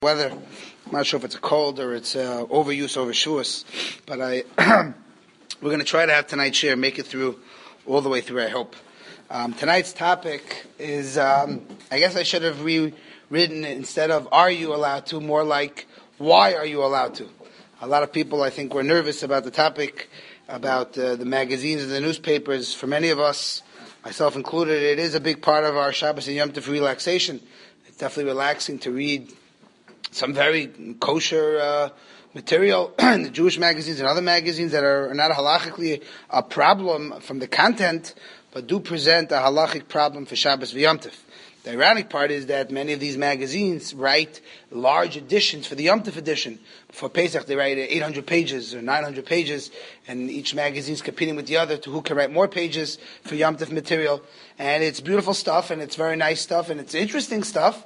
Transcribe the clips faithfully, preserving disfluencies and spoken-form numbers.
Weather. I'm not sure if it's a cold or it's uh, overuse over shuas, but I we're going to try to have tonight's share make it through all the way through. I hope. Um, tonight's topic is um, I guess I should have rewritten it instead of "Are you allowed to?" more like "Why are you allowed to?" A lot of people I think were nervous about the topic, about uh, the magazines and the newspapers. For many of us, myself included, it is a big part of our Shabbos and Yom Tov relaxation. It's definitely relaxing to read some very kosher uh, material in the Jewish magazines and other magazines that are not halachically a problem from the content, but do present a halachic problem for Shabbos v'Yom Tov. The ironic part is that many of these magazines write large editions for the Yom Tov edition. For Pesach, they write eight hundred pages or nine hundred pages, and each magazine is competing with the other to who can write more pages for Yom Tov material. And it's beautiful stuff, and it's very nice stuff, and it's interesting stuff.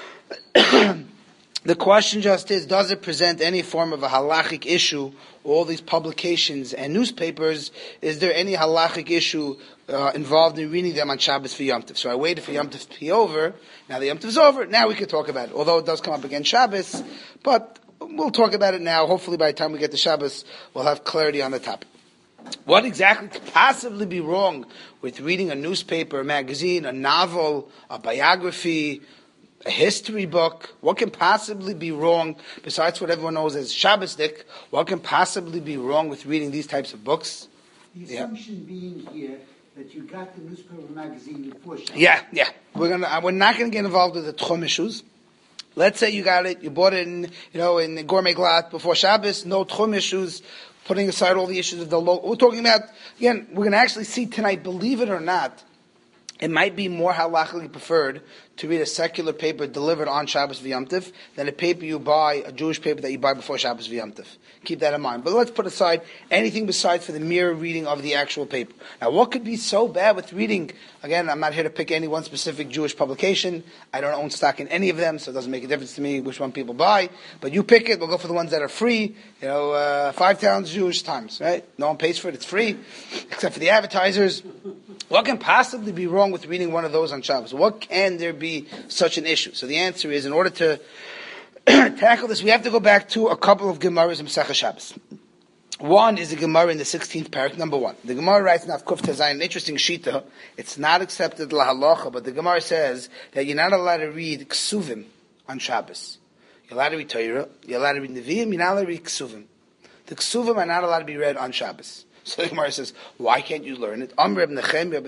The question just is, does it present any form of a halachic issue? All these publications and newspapers, is there any halachic issue uh, involved in reading them on Shabbos for Yom Tov? So I waited for Yom Tov to be over. Now the Yom Tov is over. Now we can talk about it. Although it does come up again Shabbos, but we'll talk about it now. Hopefully by the time we get to Shabbos, we'll have clarity on the topic. What exactly could possibly be wrong with reading a newspaper, a magazine, a novel, a biography, a history book? What can possibly be wrong, besides what everyone knows as Shabbosdik, what can possibly be wrong with reading these types of books? The assumption yeah. being here that you got the newspaper magazine before Shabbos. Yeah, yeah. We're gonna. We're not going to get involved with the tchum issues. Let's say you got it, you bought it in, you know, in the gourmet glatt before Shabbos, no tchum issues, putting aside all the issues of the local. We're talking about, again, we're going to actually see tonight, believe it or not, it might be more halachically preferred to read a secular paper delivered on Shabbos v'Yom Tov than a paper you buy, a Jewish paper that you buy before Shabbos v'Yom Tov. Keep that in mind. But let's put aside anything besides for the mere reading of the actual paper. Now, what could be so bad with reading? Again, I'm not here to pick any one specific Jewish publication. I don't own stock in any of them, so it doesn't make a difference to me which one people buy. But you pick it. We'll go for the ones that are free. You know, uh, Five Towns Jewish Times, right? No one pays for it. It's free, except for the advertisers. What can possibly be wrong with reading one of those on Shabbos? What can there be such an issue? So the answer is, in order to tackle this, we have to go back to a couple of Gemaras in Pesach Shabbos. One is the Gemara in the sixteenth parak, number one. The Gemara writes in Avkuf Tezayin, an interesting shita. It's not accepted la halacha, but the Gemara says that you're not allowed to read ksuvim on Shabbos. You're allowed to read Torah, you're allowed to read Nevi'im, you're not allowed to read ksuvim. The ksuvim are not allowed to be read on Shabbos. So the Gemara says, why can't you learn it? Why are you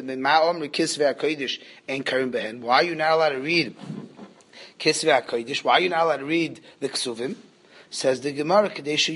not allowed to read Kisvei HaKodesh? Why are you not allowed to read the Ksuvim? Says the Gemara,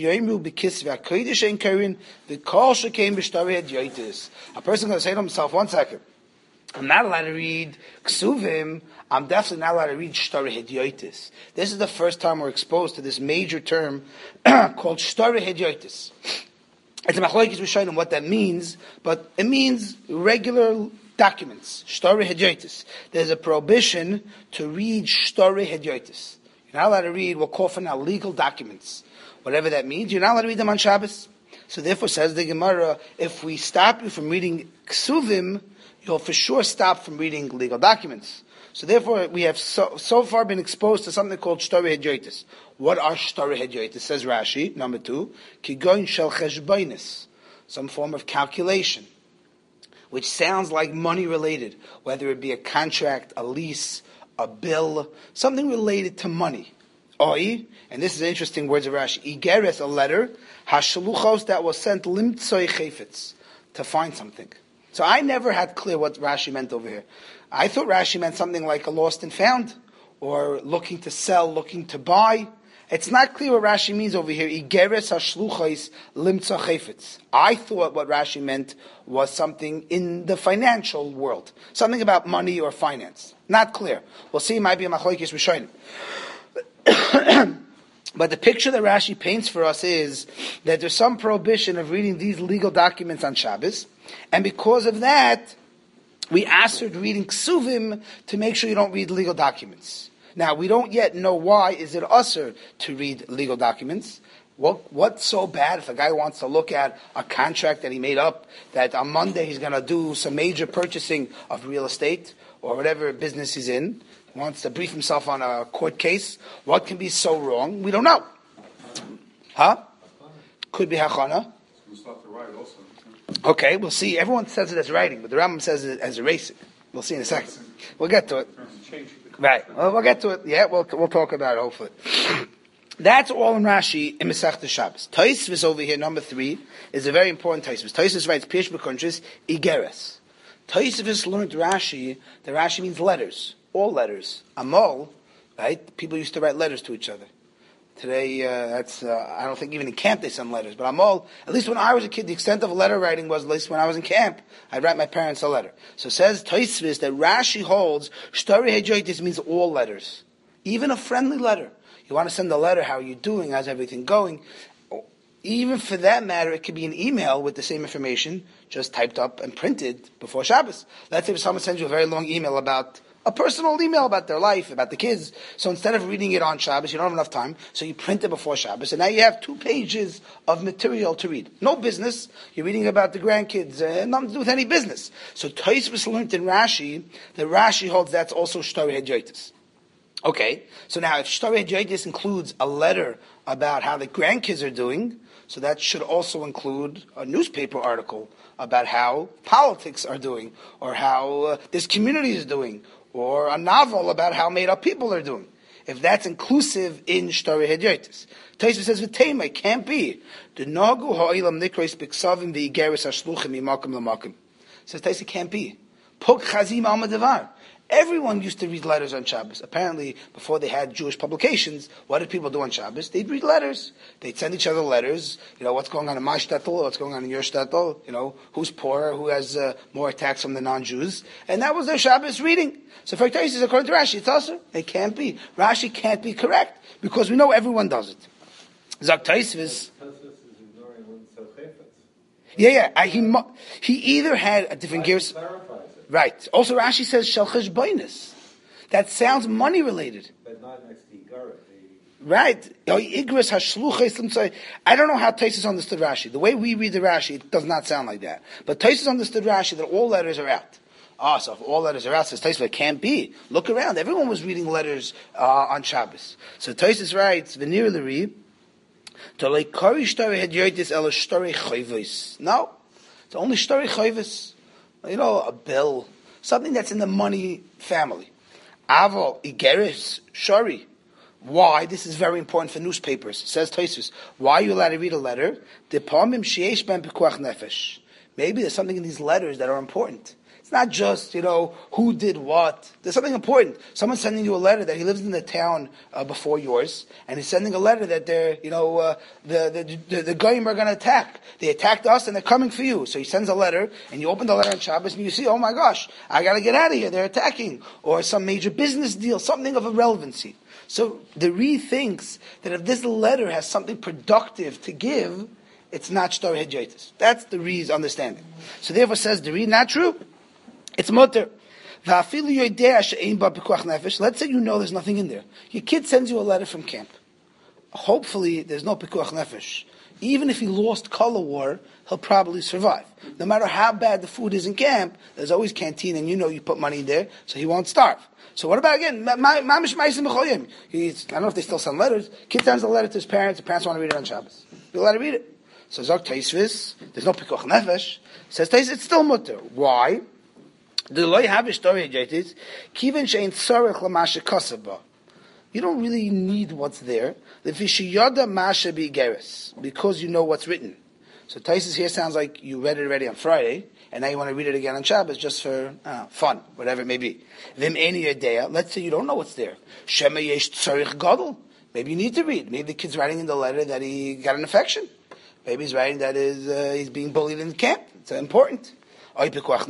a person going to say to himself, one second, I'm not allowed to read Ksuvim, I'm definitely not allowed to read Shtari Hedyotis. This is the first time we're exposed to this major term called Shtari Hedyotis. It's a machlokes rishonim what that means, but it means regular documents, shtori hedyotis. There's a prohibition to read shtori hedyotis. You're not allowed to read what call for now legal documents, whatever that means. You're not allowed to read them on Shabbos. So therefore, says the Gemara, if we stop you from reading ksuvim, you'll for sure stop from reading legal documents. So therefore, we have so, so far been exposed to something called shtori hedyotis. What are shtori hedyotis? Says Rashi, number two, kigoin shel cheshbonis, some form of calculation, which sounds like money related, whether it be a contract, a lease, a bill, something related to money. Oi, and this is interesting words of Rashi, igeres, a letter, hashaluchos, that was sent limtzoi chayfetz, to find something. So I never had clear what Rashi meant over here. I thought Rashi meant something like a lost and found, or looking to sell, looking to buy. It's not clear what Rashi means over here. Igeres hashluchais limtza chayfetz. I thought what Rashi meant was something in the financial world, something about money or finance. Not clear. We'll see. It might be a machlokes rishonim. But the picture that Rashi paints for us is that there's some prohibition of reading these legal documents on Shabbos, and because of that, we asked her reading ksuvim to make sure you don't read legal documents. Now, we don't yet know why is it usher to read legal documents. What, what's so bad if a guy wants to look at a contract that he made up, that on Monday he's going to do some major purchasing of real estate or whatever business he's in? wants to brief himself on a court case. What can be so wrong? We don't know. Huh? Could be hachana. Okay, we'll see. Everyone says it as writing, but the Rambam says it as erasing. We'll see in a second. We'll get to it. Right. Well, we'll get to it. Yeah, we'll we'll talk about it hopefully. That's all in Rashi in Masechta Shabbos. Tosfos over here, number three, is a very important Tosfos. Tosfos writes Pirush B'Kuntres Igeres. Tosfos learned Rashi. The Rashi means letters, all letters. Amol, right? People used to write letters to each other. Today, uh, that's, uh, I don't think even in camp they send letters. But Amol, at least when I was a kid, the extent of letter writing was, at least when I was in camp, I'd write my parents a letter. So it says Tosfos that Rashi holds, Shtori Hejoitis means all letters. Even a friendly letter. You want to send a letter, how are you doing, how's everything going? Even for that matter, it could be an email with the same information, just typed up and printed before Shabbos. Let's say if someone sends you a very long email about a personal email about their life, about the kids. So instead of reading it on Shabbos, you don't have enough time, so you print it before Shabbos, and now you have two pages of material to read. No business. You're reading about the grandkids, uh, nothing to do with any business. So Tosfos learned in Rashi, that Rashi holds that's also Shtori Hejoitis. Okay, so now if Shtori Hejoitis includes a letter about how the grandkids are doing, so that should also include a newspaper article about how politics are doing, or how uh, this community is doing, or a novel about how made-up people are doing. If that's inclusive in Shtori Hejoitis. Tosfos says, V'teima, it can't be. The Nagu ha'olam nikros b'ksavim v'igeres ha'shluchim imakim l'makim. Says Tosfos, it can't be. Puk chazim al madavar. Everyone used to read letters on Shabbos. Apparently, before they had Jewish publications, what did people do on Shabbos? They'd read letters. They'd send each other letters. You know, what's going on in my shtetl, what's going on in your shtetl, you know, who's poorer, who has uh, more attacks from the non-Jews. And that was their Shabbos reading. So for Tosfos, according to Rashi, it's also, it can't be. Rashi can't be correct, because we know everyone does it. Zak Tosfos. Yeah, yeah. I, he, he either had a different gears. Right. Also, Rashi says shel cheshbonos. That sounds money related. But not next to Igara. Right. I don't know how Tosfos understood Rashi. The way we read the Rashi, it does not sound like that. But Tosfos understood Rashi that all letters are out. Ah, oh, so if all letters are out, says Tosfos, it can't be. Look around. Everyone was reading letters uh, on Shabbos. So Tosfos writes, V'nir l'ri, to like kari shtori hedyotis ela shtori chayvos. No. It's only shtori chayvos. You know, a bill, something that's in the money family. Aval igeris shari. Why? This is very important for newspapers. Says Tosfos. Why are you allowed to read a letter? Depamim sheish ben pekuach nefesh. Maybe there's something in these letters that are important. It's not just, you know, who did what. There's something important. Someone's sending you a letter that he lives in the town uh, before yours, and he's sending a letter that they're, you know, uh, the the the, the Goyim are going to attack. They attacked us, and they're coming for you. So he sends a letter, and you open the letter on Shabbos, and you see, oh my gosh, I got to get out of here. They're attacking, or some major business deal, something of a relevancy. So the Re thinks that if this letter has something productive to give, it's not Shtori Hejoitis. That's the Re's understanding. So therefore, says the Re, not true. It's mutter. Let's say you know there's nothing in there. Your kid sends you a letter from camp. Hopefully there's no pikuach nefesh. Even if he lost color war, he'll probably survive. No matter how bad the food is in camp, there's always canteen, and you know you put money in there, so he won't starve. So what about again? Mamish ma'asim b'choyim. I don't know if they still send letters. Kid sends a letter to his parents. The parents want to read it on Shabbos. You'll let him read it. So Zok Tosfos, there's no pikuach nefesh. Says Tosfos, it's still mutter. Why? The loy have Shtori Hejoitis, kiven shein tzorech l'mashe kosaba. You don't really need what's there. Because you know what's written. So Tosfos here sounds like you read it already on Friday, and now you want to read it again on Shabbos just for uh, fun, whatever it may be. Let's say you don't know what's there. Maybe you need to read. Maybe the kid's writing in the letter that he got an infection. Maybe he's writing that is, uh, he's being bullied in the camp. It's uh, important. So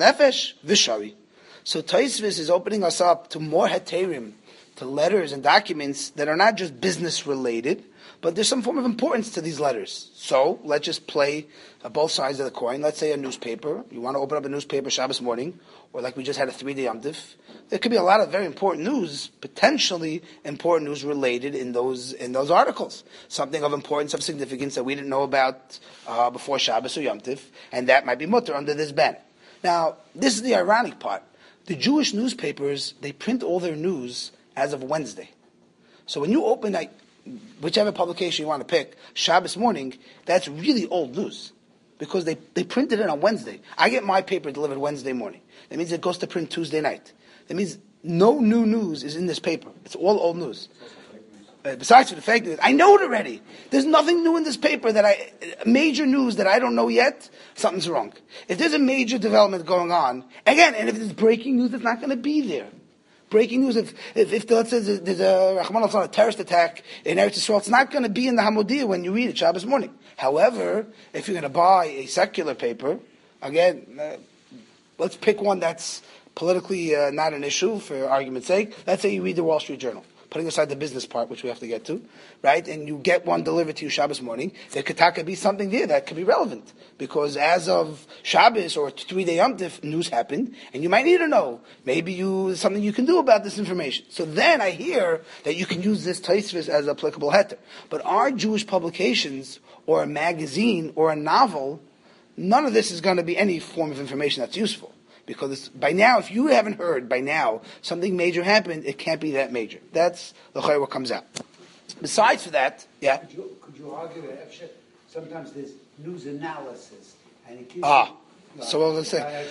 Tosfos is opening us up to more heterim, to letters and documents that are not just business related, but there's some form of importance to these letters. So let's just play uh, both sides of the coin. Let's say a newspaper. You want to open up a newspaper Shabbos morning, or like we just had a three-day Yom Tif. There could be a lot of very important news, potentially important news related in those in those articles. Something of importance, of significance that we didn't know about uh, before Shabbos or Yom Tif, and that might be mutter under this ban. Now, this is the ironic part. The Jewish newspapers, they print all their news as of Wednesday. So when you open like, whichever publication you want to pick, Shabbos morning, that's really old news. Because they, they printed it on Wednesday. I get my paper delivered Wednesday morning. That means it goes to print Tuesday night. That means no new news is in this paper. It's all old news. Uh, besides for the fake news, I know it already. There's nothing new in this paper that I, major news that I don't know yet, something's wrong. If there's a major development going on, again, and if there's breaking news, it's not going to be there. Breaking news, if, if, if let's say there's a, Rahman al a terrorist attack in Eretz Yisrael, it's not going to be in the Hamodia when you read it Shabbos morning. However, if you're going to buy a secular paper, again, uh, let's pick one that's politically uh, not an issue for argument's sake. Let's say you read the Wall Street Journal, putting aside the business part, which we have to get to, right? And you get one delivered to you Shabbos morning. There could taka be something there that could be relevant. Because as of Shabbos or three-day Yom Tov, news happened, and you might need to know. Maybe you something you can do about this information. So then I hear that you can use this Tosfos as applicable heter. But our Jewish publications, or a magazine, or a novel, none of this is going to be any form of information that's useful. Because it's, by now, if you haven't heard by now something major happened, it can't be that major. That's the chayr what comes out. Besides for that, yeah. Could you, could you argue that Efshe, sometimes there's news analysis and it gives ah, you, uh, so what was I saying?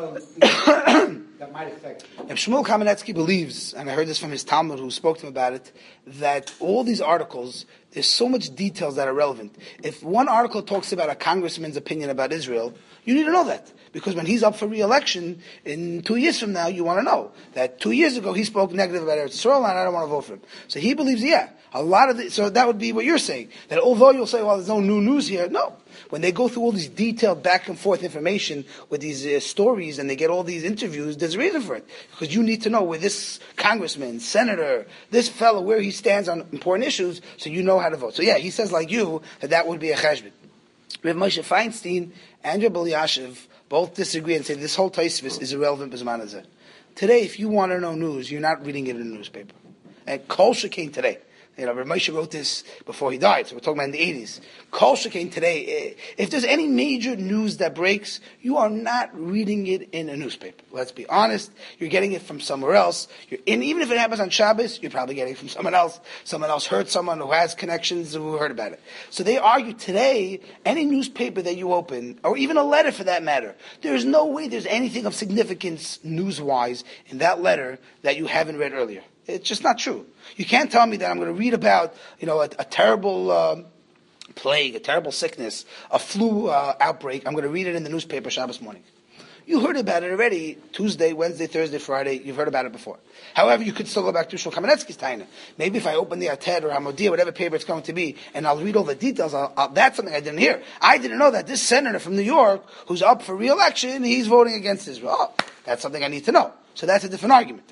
That might affect you. If Shmuel Kamenetsky believes, and I heard this from his Talmud who spoke to him about it, that all these articles, there's so much details that are relevant. If one article talks about a congressman's opinion about Israel, you need to know that. Because when he's up for re-election in two years from now, you want to know that two years ago he spoke negative about Eretz Yisrael and I don't want to vote for him. So he believes, yeah, a lot of the, so that would be what you're saying. That although you'll say, well, there's no new news here, no. When they go through all these detailed back and forth information with these uh, stories and they get all these interviews, there's a reason for it. Because you need to know where this congressman, senator, this fellow, where he stands on important issues, so you know how to vote. So yeah, he says like you, that that would be a cheshbon. Rav Moshe Feinstein and Rav Elyashiv both disagree and say this whole Tosfos is irrelevant b'zman hazeh. Today, if you want to know news, you're not reading it in the newspaper. And Kol Shekain today. You know, Rav Moshe wrote this before he died, so we're talking about in the eighties. Kol Shekain today, if there's any major news that breaks, you are not reading it in a newspaper. Let's be honest. You're getting it from somewhere else. You're, and even if it happens on Shabbos, you're probably getting it from someone else. Someone else heard someone who has connections who heard about it. So they argue today, any newspaper that you open, or even a letter for that matter, there's no way there's anything of significance news-wise in that letter that you haven't read earlier. It's just not true. You can't tell me that I'm going to read about, you know, a, a terrible um, plague, a terrible sickness, a flu uh, outbreak. I'm going to read it in the newspaper Shabbos morning. You heard about it already Tuesday, Wednesday, Thursday, Friday. You've heard about it before. However, you could still go back to Shmuel Kamenetsky's taina. Maybe if I open the Ated or Hamodia, whatever paper it's going to be, and I'll read all the details, I'll, I'll, that's something I didn't hear. I didn't know that this senator from New York, who's up for re-election, he's voting against Israel. Oh, that's something I need to know. So that's a different argument.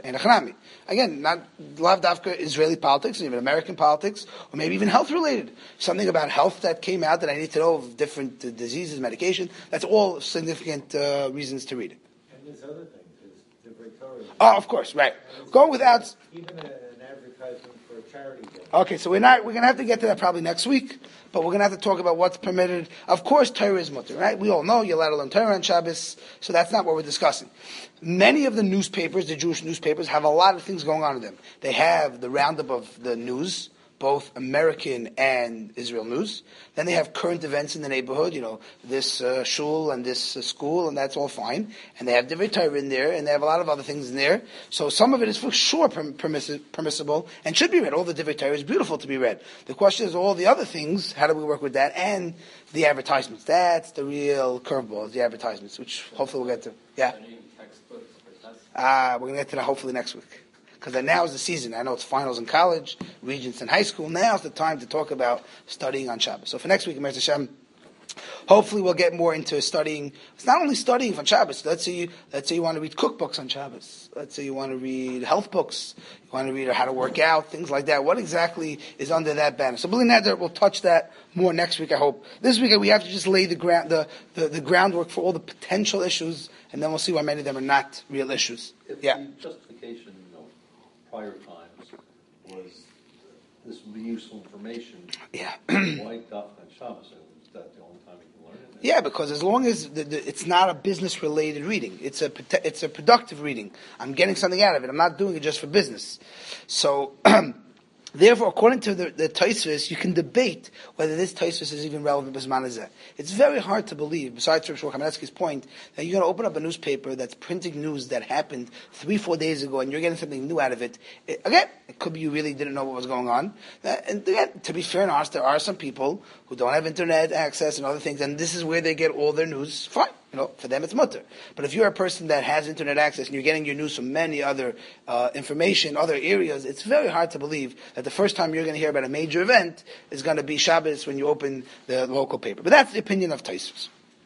Again, not lav dafka Israeli politics, or even American politics, or maybe even health related. Something about health that came out that I need to know of different uh, diseases, medication. That's all significant uh, reasons to read it. And there's other things. There's the Victoria. Oh, of course, right. Go without. Even a, an advertisement for a charity day. Okay, so we're not. We're going to have to get to that probably next week. But we're going to have to talk about what's permitted. Of course, Torah is mutter, right? We all know you're allowed to learn Torah on Shabbos, so that's not what we're discussing. Many of the newspapers, the Jewish newspapers, have a lot of things going on in them. They have the roundup of the news, both American and Israel news. Then they have current events in the neighborhood, you know, this uh, shul and this uh, school, and that's all fine. And they have Divrei Torah in there, and they have a lot of other things in there. So some of it is for sure perm- permissi- permissible and should be read. All the Divrei Torah is beautiful to be read. The question is all the other things, how do we work with that? And the advertisements. That's the real curveball, the advertisements, which hopefully we'll get to. Yeah? Ah, uh, we're going to get to that hopefully next week. Because now is the season. I know it's finals in college, regents in high school. Now is the time to talk about studying on Shabbos. So for next week, Emir Hashem, hopefully we'll get more into studying. It's not only studying on Shabbos. Let's say you, let's say you want to read cookbooks on Shabbos. Let's say you want to read health books. You want to read how to work out, things like that. What exactly is under that banner? So B'li Neder, we'll touch that more next week, I hope. This week we have to just lay the ground, the, the, the groundwork for all the potential issues, and then we'll see why many of them are not real issues. If yeah. the justification of prior times was this would be useful information. Yeah. Why Daf on Shabbos? Is that the only time you can learn it? Yeah, because as long as the, the, it's not a business-related reading, it's a it's a productive reading. I'm getting something out of it. I'm not doing it just for business. So, therefore, according to the, the Tosfos, you can debate whether this Tosfos is even relevant to Bisman Hazeh. It's very hard to believe, besides Rav Shmuel Kamenetsky's point, that you're going to open up a newspaper that's printing news that happened three, four days ago, and you're getting something new out of it. it again, it could be you really didn't know what was going on. Uh, and again, to be fair and honest, there are some people who don't have internet access and other things, and this is where they get all their news. Fine. You know, for them it's mutter. But if you're a person that has internet access and you're getting your news from many other uh, information, other areas, it's very hard to believe that the first time you're going to hear about a major event is going to be Shabbos when you open the local paper. But that's the opinion of Tosfos.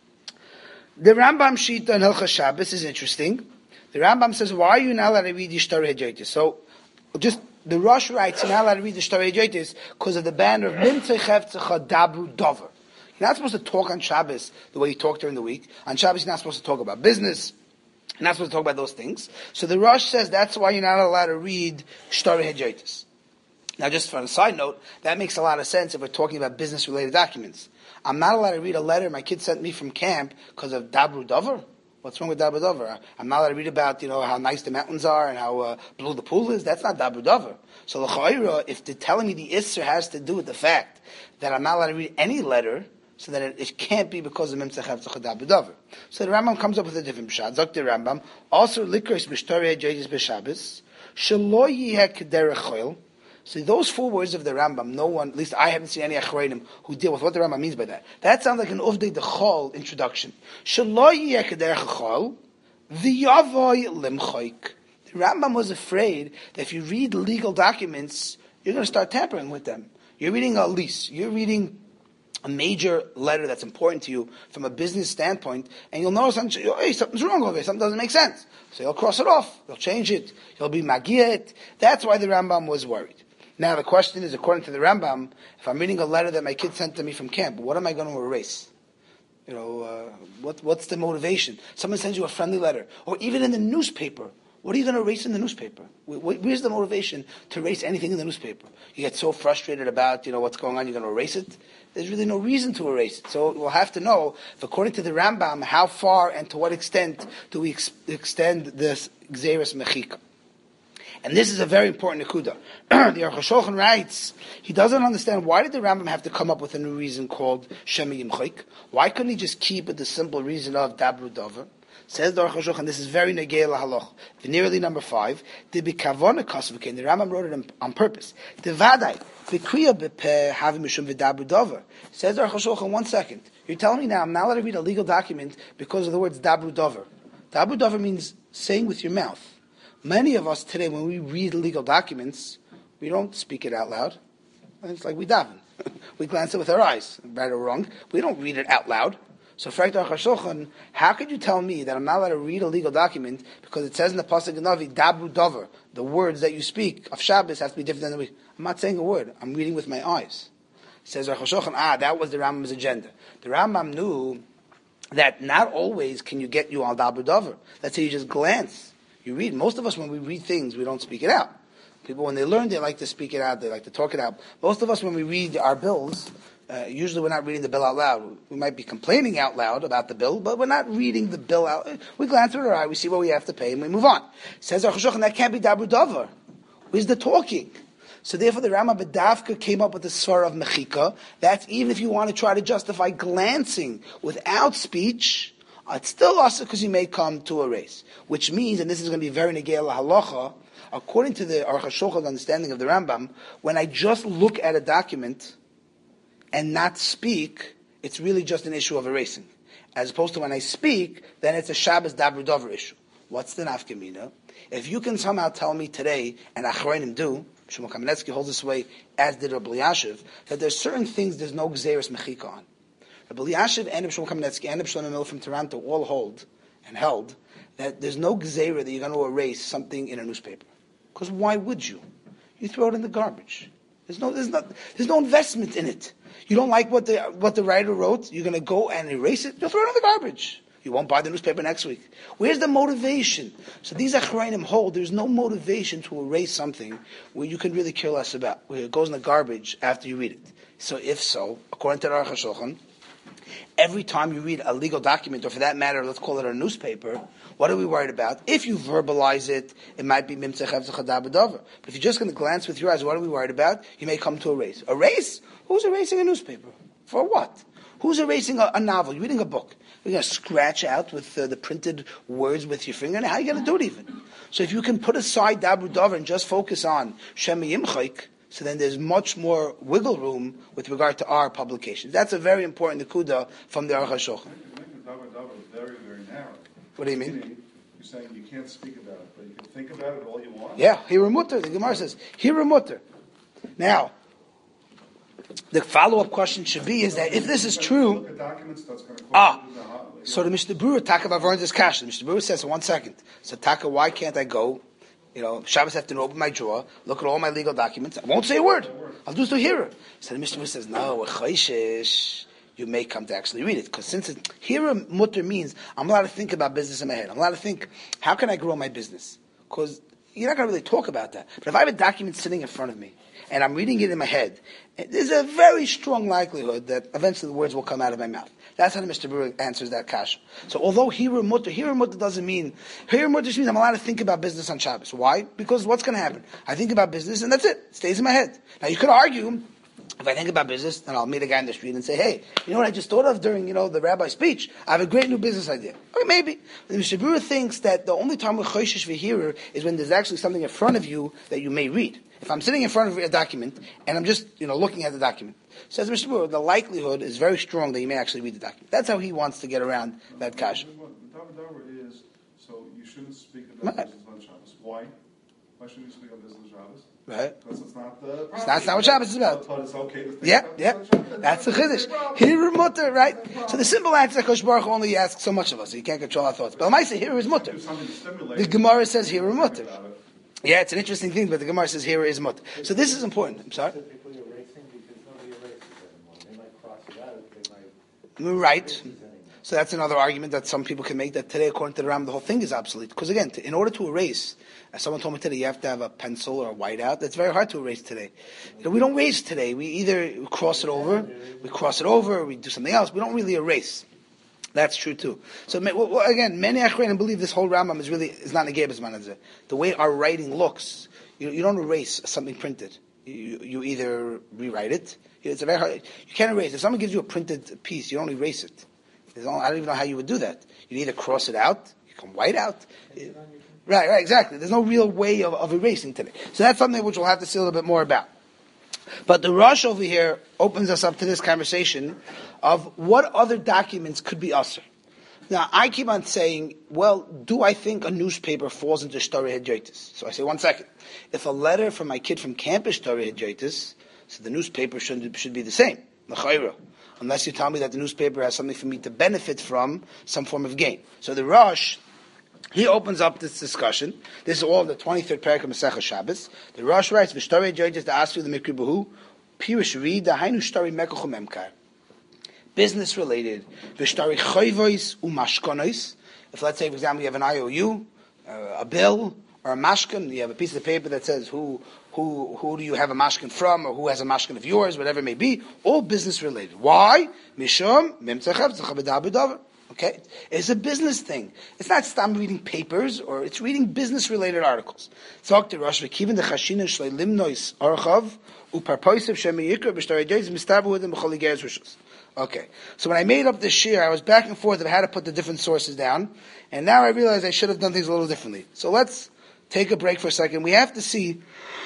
The Rambam Shita and Hilchas Shabbos is interesting. The Rambam says, why are you not allowed to read Yishtar Hedyotis? So, just, the Rosh writes, you're not allowed to read Yishtar Hedyotis because of the ban of Nimtzei Chevtzecha Dabru Dover. You're not supposed to talk on Shabbos the way you talk during the week. On Shabbos, you're not supposed to talk about business. You're not supposed to talk about those things. So the Rosh says that's why you're not allowed to read Shtar Hedyotis. Now, just for a side note, that makes a lot of sense if we're talking about business-related documents. I'm not allowed to read a letter my kid sent me from camp because of Dabru Dover. What's wrong with Dabru Dover? I'm not allowed to read about, you know, how nice the mountains are and how uh, blue the pool is. That's not Dabru Dover. So l'cha'ira, if they're telling me the Isser has to do with the fact that I'm not allowed to read any letter, so that it, it can't be because of Mimtzei Chevtzecha Dabru Dover. So the Rambam comes up with a different pshat. Zok the Rambam, also likros b'shtarei hedyotis b'Shabbos, shelo yiheh k'derech choil. So those four words of the Rambam, no one, at least I haven't seen any Achreinim who deal with what the Rambam means by that. That sounds like an Uvdei Dechol introduction. Shelo yiheh k'derech chol, v'yavoy limchoik. The Rambam was afraid that if you read legal documents, you're going to start tampering with them. You're reading a lease. You're reading a major letter that's important to you from a business standpoint, and you'll notice something, hey, something's wrong over here, something doesn't make sense. So you'll cross it off, you'll change it, you'll be magiyat. That's why the Rambam was worried. Now the question is, according to the Rambam, if I'm reading a letter that my kid sent to me from camp, what am I going to erase? You know, uh, what, what's the motivation? Someone sends you a friendly letter, or even in the newspaper. What are you going to erase in the newspaper? Where's the motivation to erase anything in the newspaper? You get so frustrated about, you know, what's going on, you're going to erase it? There's really no reason to erase it. So we'll have to know, if according to the Rambam, how far and to what extent do we ex- extend this Gzeres Mechika. And this is a very important nekuda. The Aruch HaShulchan writes, he doesn't understand, why did the Rambam have to come up with a new reason called Shemi Yimchoik? Why couldn't he just keep with the simple reason of Dabru Dover? Says the Aruch HaShulchan, this is very negei lahaloch. Nearly number five, the bikavona kasv'kein. The Rambam wrote it on, on purpose. The vadai b'kriya b'peh havi mishum v'dabru dover. Says the Aruch HaShulchan, one second. You're telling me now I'm not allowed to read a legal document because of the words dabru dover. Dabru dover means saying with your mouth. Many of us today, when we read legal documents, we don't speak it out loud. It's like we daven. We glance it with our eyes, right or wrong. We don't read it out loud. So, Aruch HaShulchan, how could you tell me that I'm not allowed to read a legal document because it says in the Pasuk Navi, Dabru Dover, the words that you speak of Shabbos have to be different than the week? I'm not saying a word. I'm reading with my eyes. Says Aruch HaShulchan, ah, that was the Rambam's agenda. The Rambam knew that not always can you get you on Dabru Dover. Let's say you just glance. You read. Most of us, when we read things, we don't speak it out. People, when they learn, they like to speak it out. They like to talk it out. Most of us, when we read our bills, Uh, usually we're not reading the bill out loud. We might be complaining out loud about the bill, but we're not reading the bill out. We glance through our eye, we see what we have to pay, and we move on. Says Aruch HaShulchan, that can't be Dabru Dover. Where's the talking? So therefore the Rambam B'Davka came up with the Svar of Mechika. That's even if you want to try to justify glancing without speech, it's still also because you may come to a race. Which means, and this is going to be very negei lahalacha, according to the Aruch HaShulchan's understanding of the Rambam, when I just look at a document and not speak, it's really just an issue of erasing. As opposed to when I speak, then it's a Shabbos Dabru Dover issue. What's the nafkamina? If you can somehow tell me today, and Achreinim do, Shmuel Kamenetsky holds this way, as did Rabbi Elyashiv, that there's certain things there's no Gzeres Mechika on. Rabbi Elyashiv and Shmuel Kamenetsky and Shlomo Miller from Toronto all hold and held that there's no Gzera that you're going to erase something in a newspaper. Because why would you? You throw it in the garbage. There's no, there's not, there's no investment in it. You don't like what the what the writer wrote, you're going to go and erase it, you'll throw it in the garbage. You won't buy the newspaper next week. Where's the motivation? So these Achrayim hold there's no motivation to erase something where you can really care less about, where it goes in the garbage after you read it. So if so, according to the Aruch HaShulchan, every time you read a legal document, or for that matter, let's call it a newspaper, what are we worried about? If you verbalize it, it might be mimtzeh chevzeh chadav b'davar. But if you're just going to glance with your eyes, what are we worried about? You may come to a race. A race? Who's erasing a newspaper? For what? Who's erasing a, a novel? You're reading a book. You're going to scratch out with uh, the printed words with your finger. Now, how are you going to do it even? So if you can put aside dabru davar and just focus on shema yimchayk, so then there's much more wiggle room with regard to our publications. That's a very important nekuda from the Aruch HaShulchan. Very, very narrow. What do you mean? You're saying you can't speak about it, but you can think about it all you want? Yeah, hira mutter. The Gemara says, hira mutter. Now, the follow-up question should be is that if this is true, ah, so the Mishnah Berurah Taka Bavaron this cash. The Mishnah Berurah says, one second. So Taka, why can't I go? You know, Shabbos afternoon, open my drawer, look at all my legal documents. I won't say a word. I'll do so here. So the Mishnah Berurah says, no, chayshish. You may come to actually read it. Because since it, hira mutter means I'm allowed to think about business in my head. I'm allowed to think, how can I grow my business? Because you're not going to really talk about that. But if I have a document sitting in front of me, and I'm reading it in my head, there's a very strong likelihood that eventually the words will come out of my mouth. That's how the Mishnah Berurah answers that kasha. So although hira mutter, hira mutter doesn't mean, hira mutter just means I'm allowed to think about business on Shabbos. Why? Because what's going to happen? I think about business and that's it. It stays in my head. Now you could argue, if I think about business, then I'll meet a guy in the street and say, hey, you know what I just thought of during, you know, the rabbi's speech? I have a great new business idea. Okay, maybe. The Mishnah Berurah thinks that the only time we're choishish v'hirer is when there's actually something in front of you that you may read. If I'm sitting in front of a document and I'm just, you know, looking at the document, says Mishnah Berurah, the likelihood is very strong that you may actually read the document. That's how he wants to get around that kasha. The davar is, so you shouldn't speak about right. business on Shabbos. Why? Why shouldn't you speak about business on Shabbos? Right. Because it's not the problem. It's not, it's not what Shabbos is about. But it's okay to think yeah, about yeah. That's the chiddush. Hira mutter, right? So the simple answer, Kosh Baruch only asks so much of us, so you can't control our thoughts. But I might say hira is mutter. The Gemara says hira mutter. Yeah, it's an interesting thing, but the Gemara says hira is mutter. So this is important. I'm sorry. Typically erasing because nobody erases anymore. They might cross it out. They might. Right. So that's another argument that some people can make, that today, according to the Ram, the whole thing is obsolete. Because again, to, in order to erase, as someone told me today, you have to have a pencil or a whiteout. That's very hard to erase today. You know, we don't erase today. We either cross it over, we cross it over, we do something else. We don't really erase. That's true too. So well, again, many Achrayim believe this whole Rambam is really is not Negebes Manazeh. The way our writing looks, you, you don't erase something printed. You, you either rewrite it. It's a very hard. You can't erase. If someone gives you a printed piece, you don't erase it. Only, I don't even know how you would do that. You either cross it out, you can white out. Right, right, exactly. There's no real way of, of erasing today. So that's something which we'll have to see a little bit more about. But the Rosh over here opens us up to this conversation of what other documents could be usher. Now, I keep on saying, well, do I think a newspaper falls into Shtarei Hadyotis? So I say, one second. If a letter from my kid from camp is Shtarei Hadyotis, so the newspaper should, should be the same. L'chayra. Unless you tell me that the newspaper has something for me to benefit from, some form of gain. So the Rosh, he opens up this discussion. This is all in the twenty-third parak of Masechah Shabbos. The Rosh writes, V'shtarei Hadyotis da'asru the mikri b'hu, pirush read da'hainu shtarei mekuchum emkar. Business related. V'shtarei chayvois u'mashkonois. If let's say, for example, you have an I O U, uh, a bill, or a mashkan, you have a piece of paper that says who who who do you have a mashkan from, or who has a mashkan of yours, whatever it may be, all business related. Why? Mishum mimtzachav tzachabadav. Okay, it's a business thing. It's not stam reading papers, or it's reading business related articles. Talk to Rosh V'kivin the chashina shlei limnois archav uparpoisev shemiyikra b'shtarei hadyotis mistabu with the mecholigeres rishus. Okay, so when I made up this shir, I was back and forth of how to put the different sources down, and now I realize I should have done things a little differently. So let's take a break for a second. We have to see,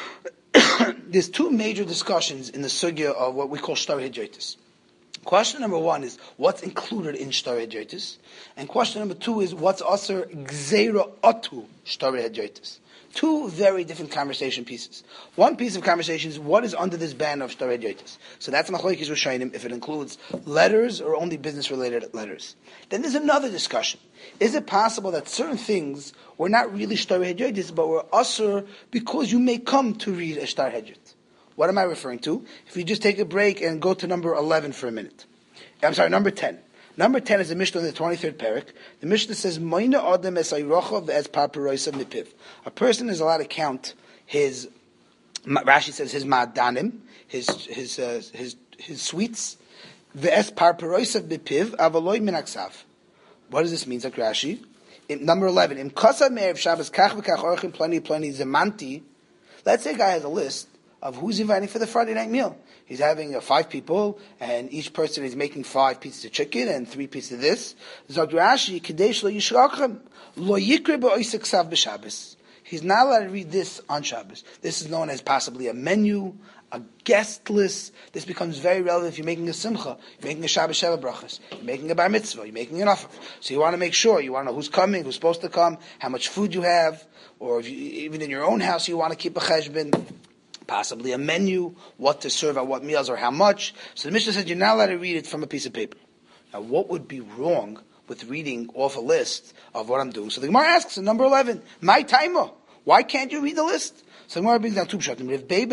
there's two major discussions in the sugya of what we call Shtarei Hadyotis. Question number one is, what's included in Shtarei Hadyotis? And question number two is, what's aser gzeira atu Shtarei Hadyotis? Two very different conversation pieces. One piece of conversation is, what is under this ban of Shtarei Hadyotis? So that's Machlokes Rishonim, if it includes letters or only business-related letters. Then there's another discussion. Is it possible that certain things were not really Shtarei Hadyotis, but were aser because you may come to read a Shtar Hadyot? What am I referring to? If you just take a break and go to number eleven for a minute. I'm sorry, number ten. Number ten is the Mishnah in the twenty-third parak. The Mishnah says, "Moina adam es ayrochav es parparoisav mipiv." A person is allowed to count his. Rashi says his ma'adanim, his his uh, his his sweets. Ve'es parparoisav mipiv avaloi min aksav. What does this mean, Zak Rashi? In, number eleven. Im kosav me'ev Shabbos kach v'kach orchim plani plani zemanti. Let's say a guy has a list of who's inviting for the Friday night meal. He's having uh, five people, and each person is making five pieces of chicken and three pieces of this. Zog Rashi, Kadesh lo yishrachem, lo yikre ba'oisek sav b'Shabbos. He's not allowed to read this on Shabbos. This is known as possibly a menu, a guest list. This becomes very relevant if you're making a simcha, you're making a Shabbos Sheva brachas, you're making a bar mitzvah, you're making an offer. So you want to make sure, you want to know who's coming, who's supposed to come, how much food you have, or if you, even in your own house you want to keep a cheshbon, possibly a menu, what to serve at what meals or how much. So the Mishnah said you're not allowed to read it from a piece of paper. Now what would be wrong with reading off a list of what I'm doing? So the Gemara asks in number eleven, my timer, why can't you read the list? So the Gemara brings down two pshatim.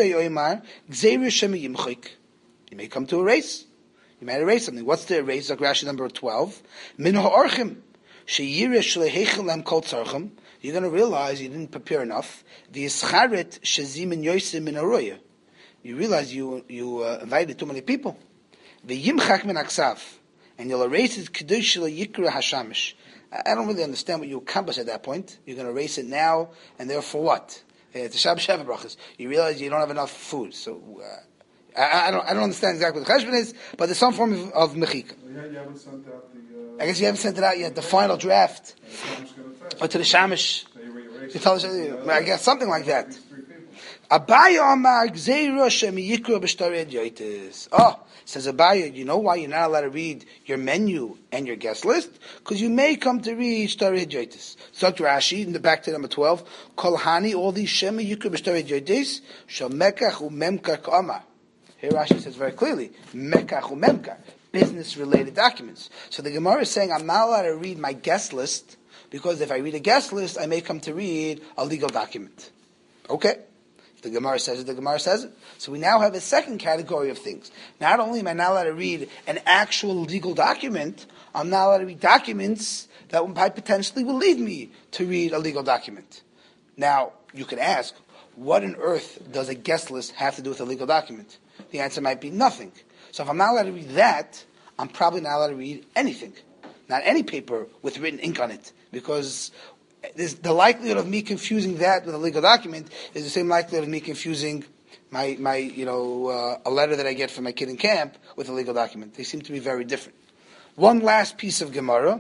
You may come to erase. You may erase something. What's the erase? Like Rashi number twelve. Min ha'orchim sheyirish lehechel lem kol tzarchim. You're going to realize you didn't prepare enough. The ischaret shezim in yosim in aroya. You realize you you uh, invited too many people. The yimchak min aksav, and you'll erase it kedush yikra hashamish. I don't really understand what you accomplish at that point. You're going to erase it now, and therefore what? It's a Shabbos Sheva brachas. You realize you don't have enough food, so uh, I, I don't I don't understand exactly what the cheshbon is, but there's some form of, of mechika. Yeah, you haven't sent out the. Uh, I guess you haven't sent it out yet. The final draft. Or to the shamish. You tell us, I guess something like that. Abaya Amar Gzeira Shemiyikra B'Shtared Yoitis. Oh, says Abaya, you know why you're not allowed to read your menu and your guest list? Because you may come to read Shtared Yoitis. So Rashi, in the back to number twelve, Kol Hani, all these Shemiyikra B'Shtared Yoitis, Shal Mekach Umemkar Amar. Here Rashi says very clearly, Mekach Umemkar, business-related documents. So the Gemara is saying, I'm not allowed to read my guest list, because if I read a guest list, I may come to read a legal document. Okay. If the Gemara says it, the Gemara says it. So we now have a second category of things. Not only am I not allowed to read an actual legal document, I'm not allowed to read documents that potentially will lead me to read a legal document. Now, you could ask, what on earth does a guest list have to do with a legal document? The answer might be nothing. So if I'm not allowed to read that, I'm probably not allowed to read anything. Not any paper with written ink on it. Because the likelihood of me confusing that with a legal document is the same likelihood of me confusing my, my you know, uh, a letter that I get from my kid in camp with a legal document. They seem to be very different. One last piece of Gemara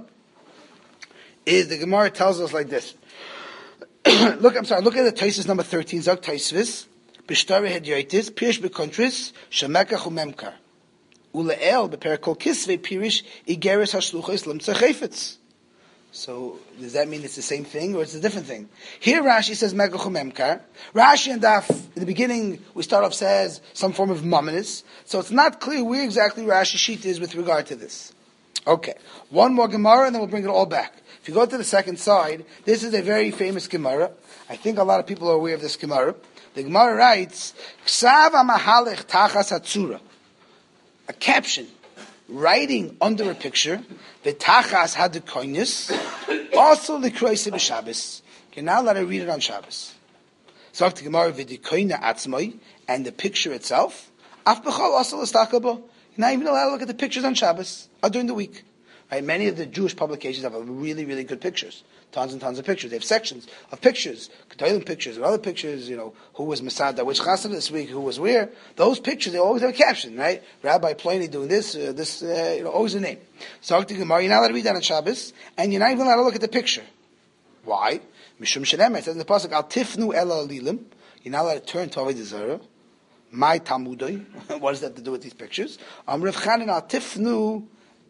is the Gemara tells us like this. Look, I'm sorry, look at the Taisus number thirteen, Zog Taisvis, B'shtare Hedyoitis, Pirish B'kontris, Shemekach Umemkar. Ule'el B'perakol Kisvei Pirish Igeres HaShluchos Limtza Chayfetz. So, does that mean it's the same thing, or it's a different thing? Here Rashi says Megach Umemkar. Rashi and Daf, in the beginning, we start off says some form of mumminess. So it's not clear where exactly Rashi sheet is with regard to this. Okay. One more Gemara, and then we'll bring it all back. If you go to the second side, this is a very famous Gemara. I think a lot of people are aware of this Gemara. The Gemara writes, Ksav HaMahalech Tachas HaTzura. A caption, writing under a picture, V'Tachas HaDekoinis, also the Kroise B'Shabbos. You're not allowed to read it on Shabbos. So after Gemara, V'Dekoina Atzmoi, and the picture itself, Af B'chol also L'Stakabo. You're not even allowed to look at the pictures on Shabbos, or during the week. Right? Many of the Jewish publications have really, really good pictures. Tons and tons of pictures. They have sections of pictures, Ketailim pictures, and other pictures, you know, who was Masada, which Chassid this week, who was where. Those pictures, they always have a caption, right? Rabbi Pliny doing this, uh, this, uh, you know, always a name. So, Gemara, you're not allowed to read that on Shabbos, and you're not even allowed to look at the picture. Why? Mishum Shalem, it says in the Pasuk, Al Tifnu Ela Lilim. You're not allowed to turn to Avodah Zarah. My Talmudoi. What does that have to do with these pictures? Am Rav Chanan Al Tifnu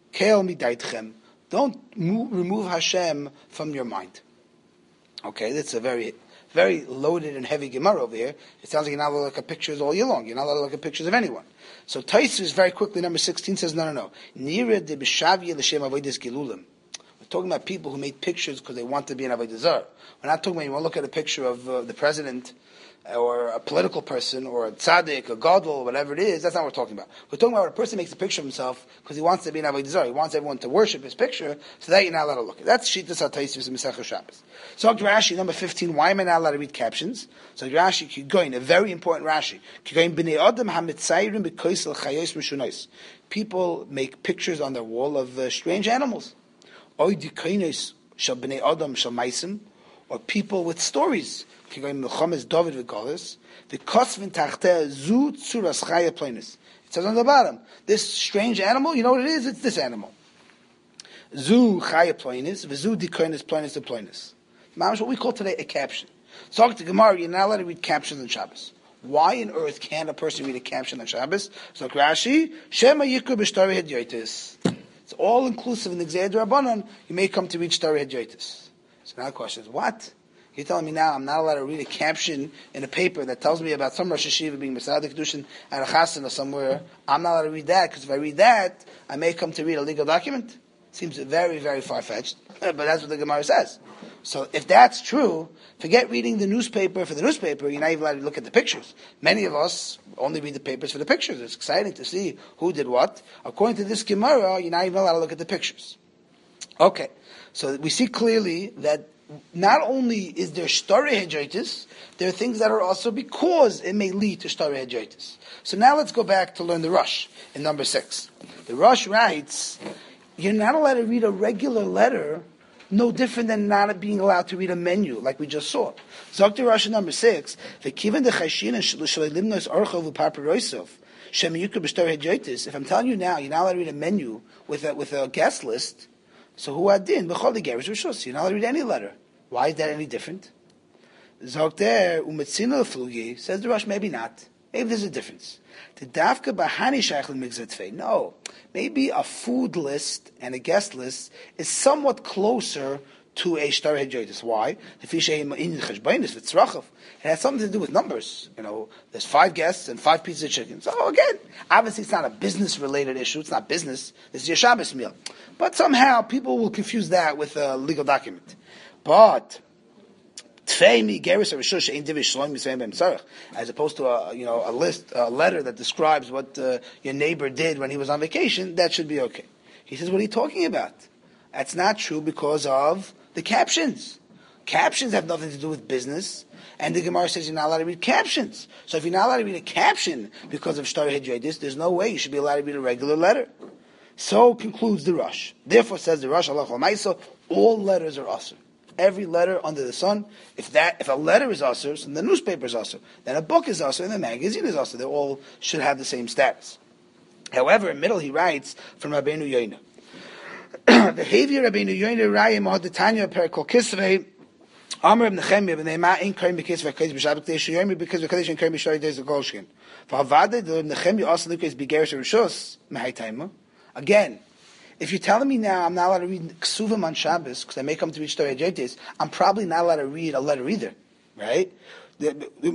Don't move, remove Hashem from your mind. Okay, that's a very, very loaded and heavy Gemara over here. It sounds like you're not allowed to look at pictures all year long. You're not allowed to look at pictures of anyone. So Taisus very quickly, number sixteen, says, no, no, no. Nira de b'shavya l'shem avodas gilulim. We're talking about people who made pictures because they want to be an avodah zarah. We're not talking about you want to look at a picture of uh, the president or a political person, or a tzaddik, a gadol, whatever it is. That's not what we're talking about. We're talking about when a person makes a picture of himself because he wants to be an avodah zarah. He wants everyone to worship his picture, so that you're not allowed to look at. That's Shittas HaTosfos in Masechah Shabbos. So Rashi, number fifteen, why am I not allowed to read captions? So Rashi, Kigoin, a very important Rashi. Kigoin b'nei adam hamitzayrim b'koisel chayos m'shunais. People make pictures on their wall of uh, strange animals. Oy dikoinos shel b'nei adam shel maisim, or people with stories. Kigoin Milchames David v'Golis. The kosvin tachteh zu tzuras chaya ploinus. It says on the bottom, this strange animal, you know what it is? It's this animal. Zu chaya ploinus, v'zu dikoinos ploinus to ploinus. That's what we call today a caption. So to Gemara, you're not allowed to read captions on Shabbos. Why on earth can't a person read a caption on Shabbos? So Rashi, Shema Yikra b'Shtarei Hadyotis. It's all inclusive in the Gzeir D'Rabbanan. You may come to read Shtarei Hadyotis. So now the question is, what? You're telling me now I'm not allowed to read a caption in a paper that tells me about some Rosh Hashiva being Mesadik Kedushin at a Chassan or somewhere. I'm not allowed to read that because if I read that, I may come to read a legal document. Seems very, very far-fetched, but that's what the Gemara says. So if that's true, forget reading the newspaper for the newspaper, you're not even allowed to look at the pictures. Many of us only read the papers for the pictures. It's exciting to see who did what. According to this Gemara, you're not even allowed to look at the pictures. Okay, so we see clearly that not only is there Shtarei Hadyotis, there are things that are also because it may lead to Shtarei Hadyotis. So now let's go back to learn the Rosh in number six. The Rosh writes, you're not allowed to read a regular letter, no different than not being allowed to read a menu, like we just saw. Zokter Rosh number six, if I'm telling you now, you're not allowed to read a menu with a, with a guest list, so who adin? You're not allowed to read any letter. Why is that any different? Zokter umetzina flugi, says the Rosh, maybe not. Maybe there's a difference. No, maybe a food list and a guest list is somewhat closer to a Shtarei Hadyotis. Why? It has something to do with numbers. You know, there's five guests and five pieces of chicken. So again, obviously it's not a business-related issue. It's not business. This is your Shabbos meal. But somehow people will confuse that with a legal document. But as opposed to a, you know, a list, a letter that describes what uh, your neighbor did when he was on vacation, that should be okay. He says, what are you talking about? That's not true because of the captions. Captions have nothing to do with business, and the Gemara says you're not allowed to read captions. So if you're not allowed to read a caption because of Shtarei Hadyotis, there's no way you should be allowed to read a regular letter. So concludes the Rosh. Therefore says the Rosh, Allah Chol all letters are asur. Every letter under the sun. If that, if a letter is asur, then the newspaper is asur. Then a book is asur, and the magazine is asur. They all should have the same status. However, in the middle he writes from Rabbeinu Yoina. The Havir Rabbeinu Yoina Raya Mahadetanya Perikol Kisvei Amar Ibn Nechemia B'nei Ma Ein Karim B'Kisvei Kadosh B'Shabbat K'Dei Yomi because V'Kadosh Ein Karim B'Shari Days of Golshkin. V'Havadei the Ibn Nechemia also Lukas B'Gerish Rishos Mehai Taima. Again, if you're telling me now I'm not allowed to read Ksuvim on Shabbos because I may come to read Shtarei Hadyotis, I'm probably not allowed to read a letter either, right? Again, the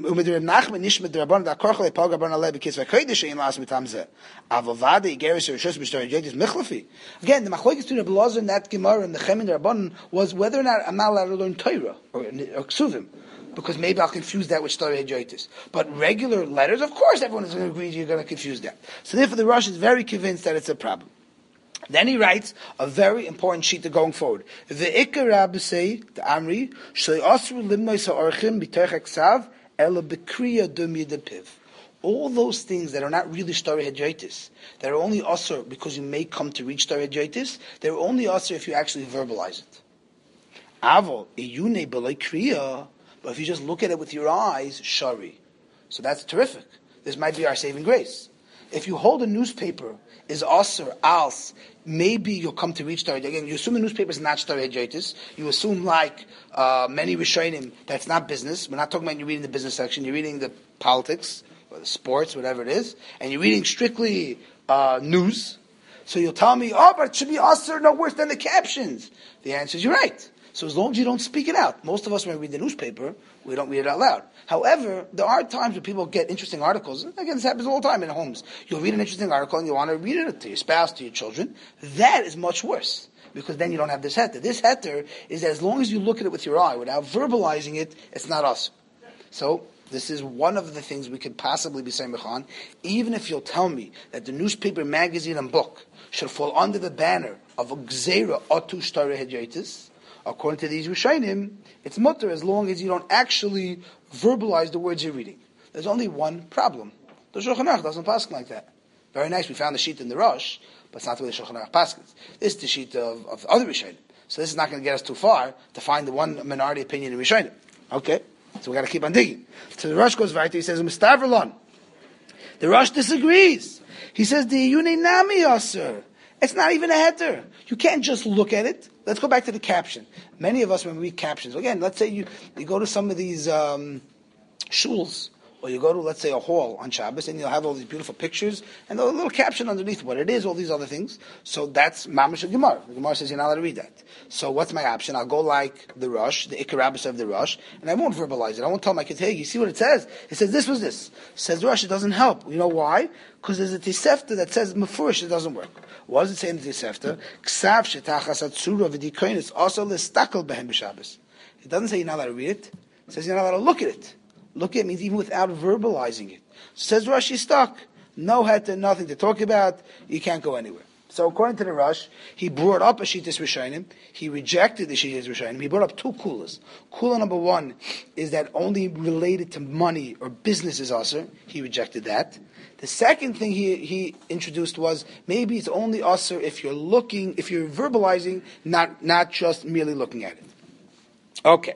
machlokes between Rabbi Elazar and that Gemara and the Chem and the Rabbanan was whether or not I'm not allowed to learn Torah or, or Ksuvim, because maybe I'll confuse that with Shtarei Hadyotis. But regular letters, of course, everyone is going to agree you're going to confuse that. So therefore, the Rosh is very convinced that it's a problem. Then he writes a very important sheet to going forward. The Ikar Rabbi say the Amri Shlei Asru Limnois Ha'orchim B'Terech Eksav Ela B'Kriya Dum Yidapiv. All those things that are not really Shtarei Hadyotis, that are only asur because you may come to reach Shtarei Hadyotis, they're only asur if you actually verbalize it. Avol Iyune B'Lei Kriya, but if you just look at it with your eyes, Shari. So that's terrific. This might be our saving grace. If you hold a newspaper is asur als, maybe you'll come to reach Shtarei. Again, you assume the newspaper is not Shtarei Hadyotis. You assume, like uh, many Rishonim, that's not business. We're not talking about you reading the business section. You're reading the politics, or the sports, whatever it is, and you're reading strictly uh, news. So you'll tell me, oh, but it should be asur no worse than the captions. The answer is you're right. So as long as you don't speak it out, most of us when we read the newspaper, we don't read it out loud. However, there are times when people get interesting articles. Again, this happens all the time in homes. You'll read an interesting article and you want to read it to your spouse, to your children. That is much worse, because then you don't have this heter. This heter is that as long as you look at it with your eye without verbalizing it, it's not us. So This is one of the things we could possibly be saying, Mechan, even if you'll tell me that the newspaper, magazine, and book should fall under the banner of a Gzeira Otu Shtare Hedyotis, according to these Rishonim, it's mutter as long as you don't actually verbalize the words you're reading. There's only one problem. The Shulchan Aruch doesn't paskin like that. Very nice, we found the sheet in the Rosh, but it's not the way the Shulchan Aruch paskins. This is the sheet of, of other Rishonim. So this is not going to get us too far to find the one minority opinion in Rishonim. Okay? So we got to keep on digging. So the Rosh goes right. He says, "Mistavrlon." The Rosh disagrees. He says, "The Yune Nami Aser." It's not even a heter. You can't just look at it. Let's go back to the caption. Many of us, when we read captions, again, let's say you, you go to some of these um, shuls, or you go to, let's say, a hall on Shabbos, and you'll have all these beautiful pictures, and a little caption underneath what it is, all these other things. So that's Mamash Gemara. The Gemara says you're not allowed to read that. So what's my option? I'll go like the Rosh, the Ikarabas of the Rosh, and I won't verbalize it. I won't tell my kids, hey, you see what it says? It says this was this. Says the Rosh, it doesn't help. You know why? Because there's a Tisefta that says Mefurish, it doesn't work. What does it say in the Tisefta? Ksav shetachas atzura v'dikoinis also listakel behem b'Shabbos. It doesn't say you're not allowed to read it. It says you're not allowed to look at it. Look at means even without verbalizing it. Says Rashi stuck. No heter, nothing to talk about. You can't go anywhere. So according to the Rosh, he brought up a Shittas Rishonim. He rejected the Shittas Rishonim. He brought up two kulas. Kula number one is that only related to money or business is usher. He rejected that. The second thing he, he introduced was maybe it's only usher if you're looking, if you're verbalizing, not, not just merely looking at it. Okay.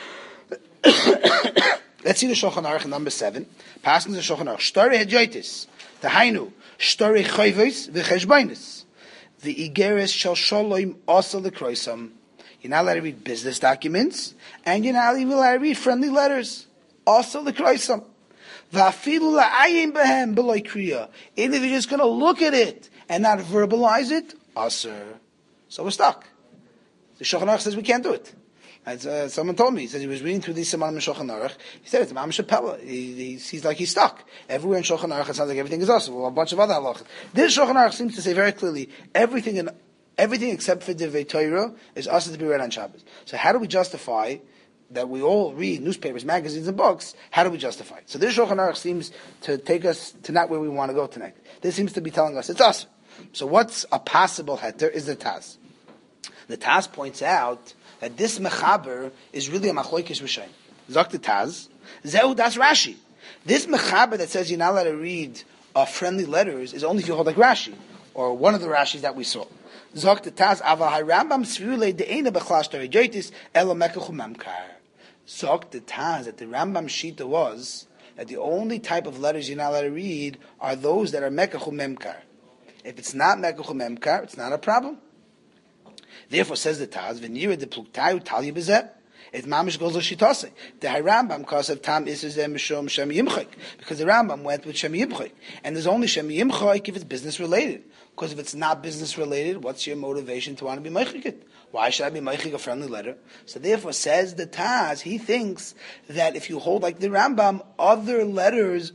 Let's see the Shulchan Aruch in number seven. Passing the Shulchan Aruch. Shtare hedyotis. The hainu. Shtare chayvos v'cheshbainis. The igeres shel shalom asa lekroisam. You're not allowed to read business documents, and you're not even allowed to read friendly letters. Asa lekroisam. V'afilu la'ayim behem b'loi kriya. Even if you're just going to look at it and not verbalize it, asa. So we're stuck. The Shulchan Aruch says we can't do it. As, uh, someone told me, he said he was reading through these Simanim in Shulchan Aruch. He said it's Mamash Pella. He, he, he's like he's stuck. Everywhere in Shulchan Aruch, it sounds like everything is awesome. Well, a bunch of other halachas. This Shulchan Aruch seems to say very clearly everything in, everything except for Divrei Torah is also to be read on Shabbos. So how do we justify that we all read newspapers, magazines, and books? How do we justify it? So this Shulchan Aruch seems to take us to not where we want to go tonight. This seems to be telling us it's us. So what's a possible heter is the Taz. The Taz points out that this mechaber is really a machlokes rishonim. Zok the Taz, Zehu das Rashi. This mechaber that says you're not allowed to read uh, friendly letters is only if you hold like Rashi, or one of the Rashis that we saw. Zok the Taz, Ava HaRambam Svirule De'ena B'chlash Tarejotis Elo Mekachu Memkar. Zok the Taz that the Rambam Shita was that the only type of letters you're not allowed to read are those that are Mekachu Memkar. If it's not Mekachu Memkar, it's not a problem. Therefore, says the Taz, "V'nira de pluktayu talya b'zeh." It mamish goes l'shitase. The Rambam because of tam isuzeh mishum shem yimchik, because the Rambam went with shem yimchik, and there's only shem yimchik if it's business related. Because if it's not business related, what's your motivation to want to be meichik it? Why should I be meichik a friendly letter? So therefore, says the Taz, he thinks that if you hold like the Rambam, other letters,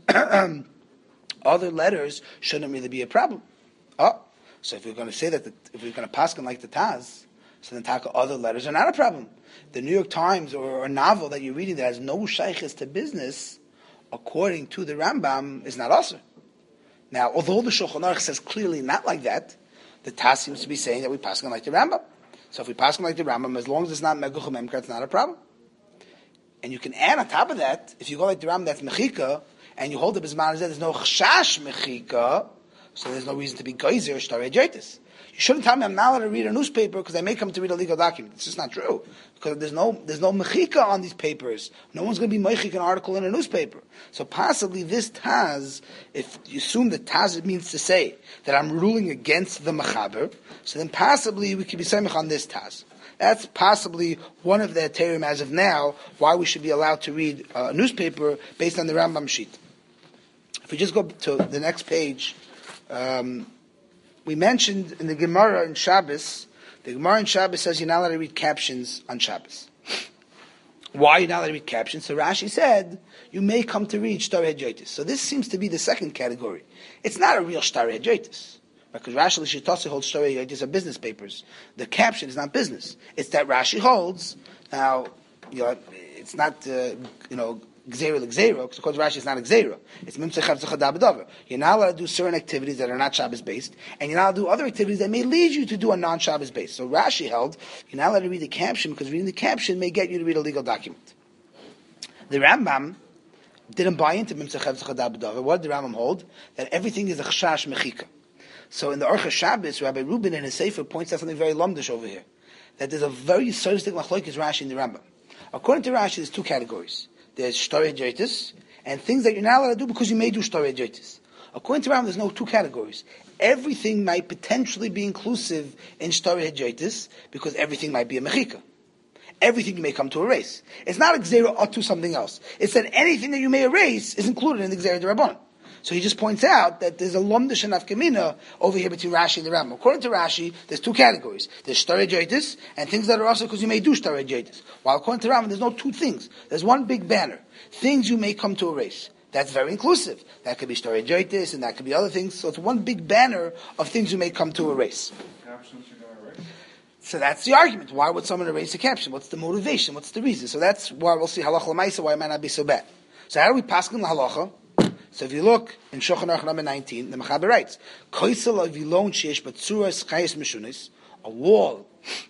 other letters shouldn't really be a problem. Oh. So if we're going to say that, the, if we're going to pass them like the Taz, so then taka other letters are not a problem. The New York Times or a novel that you're reading that has no shaykhis to business, according to the Rambam, is not also. Now, although the Shulchan Aruch says clearly not like that, the Taz seems to be saying that we pass them like the Rambam. So if we pass them like the Rambam, as long as it's not meguch memkar, it's not a problem. And you can add on top of that, if you go like the Rambam, that's mechika, and you hold the bisman, there's no chashash mechika. So there's no reason to be geyser shtare hedyotis. You shouldn't tell me I'm not allowed to read a newspaper because I may come to read a legal document. It's just not true. Because there's no there's no mechika on these papers. No one's going to be mechik an article in a newspaper. So possibly this Taz, if you assume that Taz means to say that I'm ruling against the mechaber, so then possibly we could be saying on this Taz. That's possibly one of the heterim as of now, why we should be allowed to read a newspaper based on the Rambam sheet. If we just go to the next page, Um, we mentioned in the Gemara in Shabbos, the Gemara in Shabbos says you're not allowed to read captions on Shabbos. Why are you not allowed to read captions? So Rashi said, you may come to read Shtare Hedyotis. So this seems to be the second category. It's not a real Shtare Hedyotis. Because Rashi L'Shitase holds Shtare Hedyotis are business papers. The caption is not business. It's that Rashi holds, now, you know, it's not, uh, you know, gzeira l'gzeira, because according to Rashi it's not a gzeira. It's mimtzei chavzei chadav b'davar. You're not allowed to do certain activities that are not Shabbos based, and you're not allowed to do other activities that may lead you to do a non-Shabbos based. So Rashi held you're not allowed to read the caption because reading the caption may get you to read a legal document. The Rambam didn't buy into mimtzei chavzei chadav b'davar. What did the Rambam hold? That everything is a chashash mechika. So in the Orcha Shabbos, Rabbi Rubin in his Sefer points out something very lumdish over here. That there's a very sarcastic machlokes Rashi in the Rambam. According to Rashi, there's two categories. There's shtorei joitis, and things that you're not allowed to do because you may do shtorei joitis. According to Rambam, there's no two categories. Everything might potentially be inclusive in shtorei joitis because everything might be a mechika. Everything you may come to erase. It's not a gzeira or to something else. It's that anything that you may erase is included in the gzeira d'Rabbanan. So he just points out that there's a lumdish and afkamina over here between Rashi and the Rambam. According to Rashi, there's two categories. There's shtorei joitis and things that are also because you may do shtorei joitis. While according to Rambam, there's no two things. There's one big banner. Things you may come to erase. That's very inclusive. That could be shtorei joitis and that could be other things. So it's one big banner of things you may come to erase. Captions you're going to erase? So that's the argument. Why would someone erase a caption? What's the motivation? What's the reason? So that's why we'll see halacha l'maisa, why it might not be so bad. So how do we paskin the halacha? So if you look in Shulchan Aruch number nineteen, the Mechaber writes, "Koisel avilon sheish batzuras chayes mishunis," a wall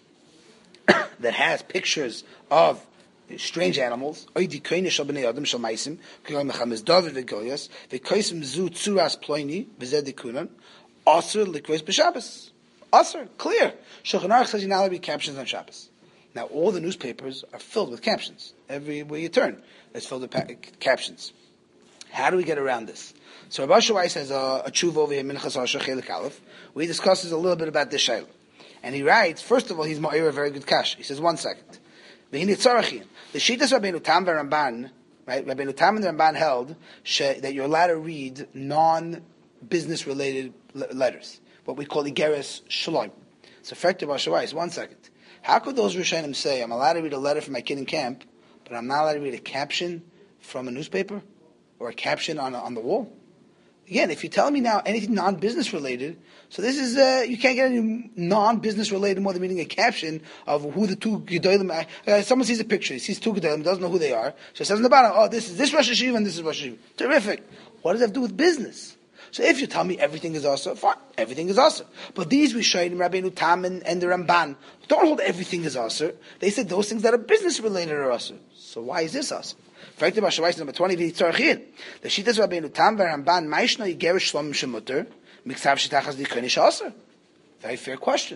that has pictures of strange animals. Oidi koine shel bnei adam shel maisim, k'yom mechames David v'Golias, v'koisim zu tzuras ploini v'zed dikunan, aser likvos b'Shabbos. Aser, clear. Shulchan Aruch says you're not allowed to read captions on Shabbos. Now all the newspapers are filled with captions. Everywhere you turn, it's filled with pa- captions. How do we get around this? So Rabbi Shawai has a, a tshuva over here, Minchas Asher Chelik Aleph, where he discusses a little bit about this shayla. And he writes, first of all, he's ma'ir a very good kash. He says, one second. The Shittas Rabbeinu Tam v'Ramban, right? Rabbeinu Tam and the Ramban held she, that you're allowed to read non-business related le- letters, what we call Igeres Shalom. So effective Rabbi Shawai, one second. How could those Rishonim say, I'm allowed to read a letter from my kid in camp, but I'm not allowed to read a caption from a newspaper? Or a caption on on the wall. Again, if you're telling me now anything non-business related, so this is uh, you can't get any non-business related more than reading a caption of who the two gedolim are. Uh, someone sees a picture, he sees two gedolim, doesn't know who they are. So it says on the bottom, oh, this is this Rosh Hashiva and this is Rosh Hashiva. Terrific. What does that have to do with business? So if you tell me everything is also, fine, everything is also. But these Rishonim, Rabbeinu Tam and, and the Ramban, don't hold everything is also. They said those things that are business related are also. So why is this also? Number twenty, the Shittas Rabbeinu Tam v'Ramban Maishna Yigerish Shlomim Shemuter Miksav Shetachas Dikonish Aser. Very fair question.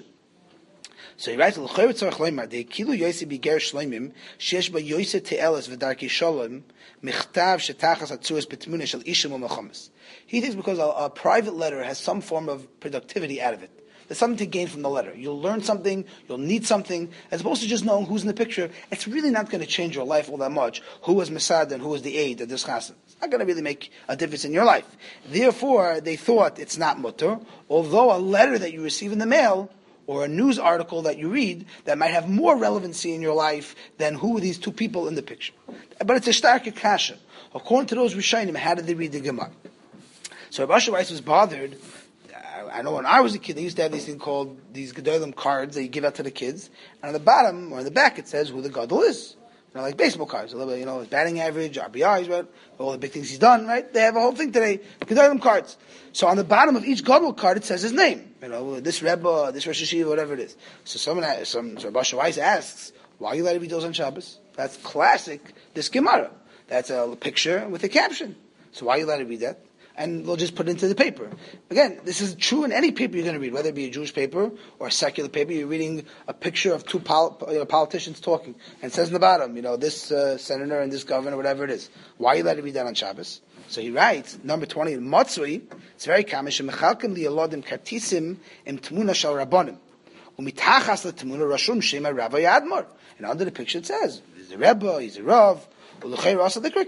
So he writes, L'choyer tzarech loymar, the kilu yoyse b'gerish Shlomim sheyesh ba yoyse te'elas v'darki shalom michtav shetachas atzuas betmuna shel ishim u'mechomes. He thinks because a, a private letter has some form of productivity out of it. There's something to gain from the letter. You'll learn something, you'll need something, as opposed to just knowing who's in the picture. It's really not going to change your life all that much. Who was Masad and who was the aide of this chassan. It's not going to really make a difference in your life. Therefore, they thought it's not mutter, although a letter that you receive in the mail, or a news article that you read, that might have more relevancy in your life than who are these two people in the picture. But it's a stark kasha. According to those Rishonim, how did they read the Gemara? So Rabbi Shawai was bothered. I know when I was a kid, they used to have these things called, these Gedolim cards that you give out to the kids. And on the bottom, or in the back, it says who the Gadol is. You know, like baseball cards. A little bit, you know, his batting average, R B Is, right? All the big things he's done, right? They have a whole thing today. Gedolim cards. So on the bottom of each Gadol card, it says his name. You know, this Rebbe, this Rosh Hashiva, whatever it is. So someone, some, so Rabbi Shawai asks, why are you allowed to read those on Shabbos? That's classic, this Gemara. That's a picture with a caption. So why are you allowed to read that? And we'll just put it into the paper. Again, this is true in any paper you're going to read, whether it be a Jewish paper or a secular paper. You're reading a picture of two pol- you know, politicians talking, and it says in the bottom, you know, this uh, senator and this governor, whatever it is. Why are you allowed to read that on Shabbos? So he writes, number twenty, in Matzui, it's very common, Shemechalkim li'alodim kartisim im tmuna shal rabbonim. Umitachas l'tmuna rashum shema Rabbi Admor. And under the picture it says, he's a Rebbe, he's a Rav. It's a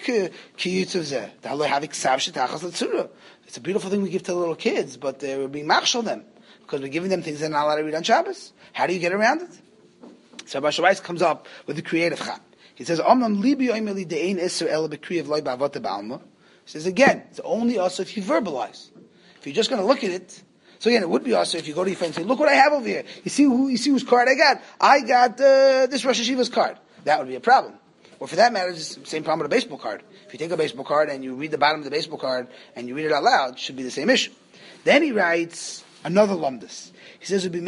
beautiful thing we give to the little kids, but uh, we're being machshel them because we're giving them things they're not allowed to read on Shabbos. How do you get around it? So Rabbi Shawai comes up with the creative chat. He says, He says again, it's only also if you verbalize. If you're just going to look at it, so again, it would be also if you go to your friend and say, look what I have over here. You see who, you see whose card I got? I got uh, this Rosh Hashiva's card. That would be a problem. Or for that matter, it's the same problem with a baseball card. If you take a baseball card and you read the bottom of the baseball card and you read it out loud, it should be the same issue. Then he writes another lumdus. He says, it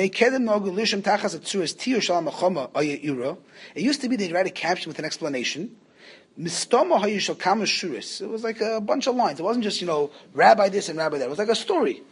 used to be they'd write a caption with an explanation. It was like a bunch of lines. It wasn't just, you know, rabbi this and rabbi that. It was like a story.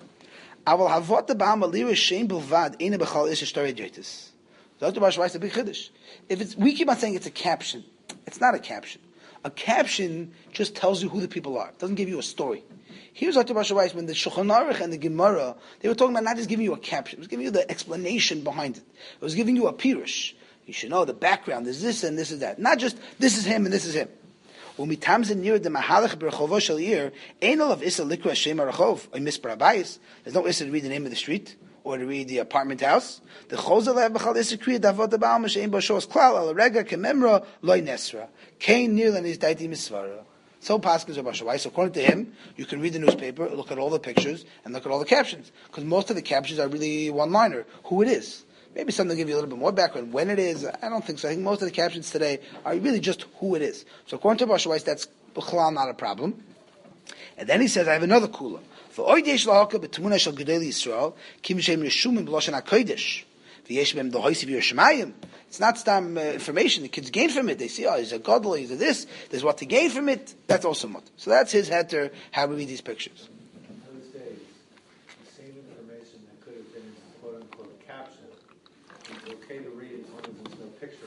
If it's, we keep on saying it's a caption. It's not a caption. A caption just tells you who the people are. It doesn't give you a story. Here's Doctor Basha Weiss, when the Shulchan Aruch and the Gemara, they were talking about not just giving you a caption, it was giving you the explanation behind it. It was giving you a pirush. You should know the background, there's this and this is that. Not just, this is him and this is him. When we tamzen near the Mahalach B'Rechovo Shel Ir, ain't all of Issa Likra Shem Arachov, or Mispar Abayis. There's no Issa to read the name of the street, or to read the apartment house. The Chozalev B'Chal Issa Kriya Davot Abal Mashein Bashos Klal, Al Rega Kememra, Loi Nesra. Kain Nirlan is Daiti Misvara. So Paskins are Basha Weiss. So according to him, you can read the newspaper, look at all the pictures, and look at all the captions. Because most of the captions are really one-liner. Who it is. Maybe something to give you a little bit more background. When it is, I don't think so. I think most of the captions today are really just who it is. So according to Basha Weiss, that's b'chalal not a problem. And then he says, I have another kula. For oid yesh lahaka b'tamuna shel gedolei Yisrael, kim shem yeshumim b'loshen hakodesh. V'yesh b'hem dohois of Yerushalayim. It's not some uh, information the kids gain from it. They see, oh, he's a gadol, he's a this. There's what to gain from it. That's also mut. So that's his heter, how we read these pictures. In those days, the same information that could have been in quote unquote caption, it's okay to read as long as there's no picture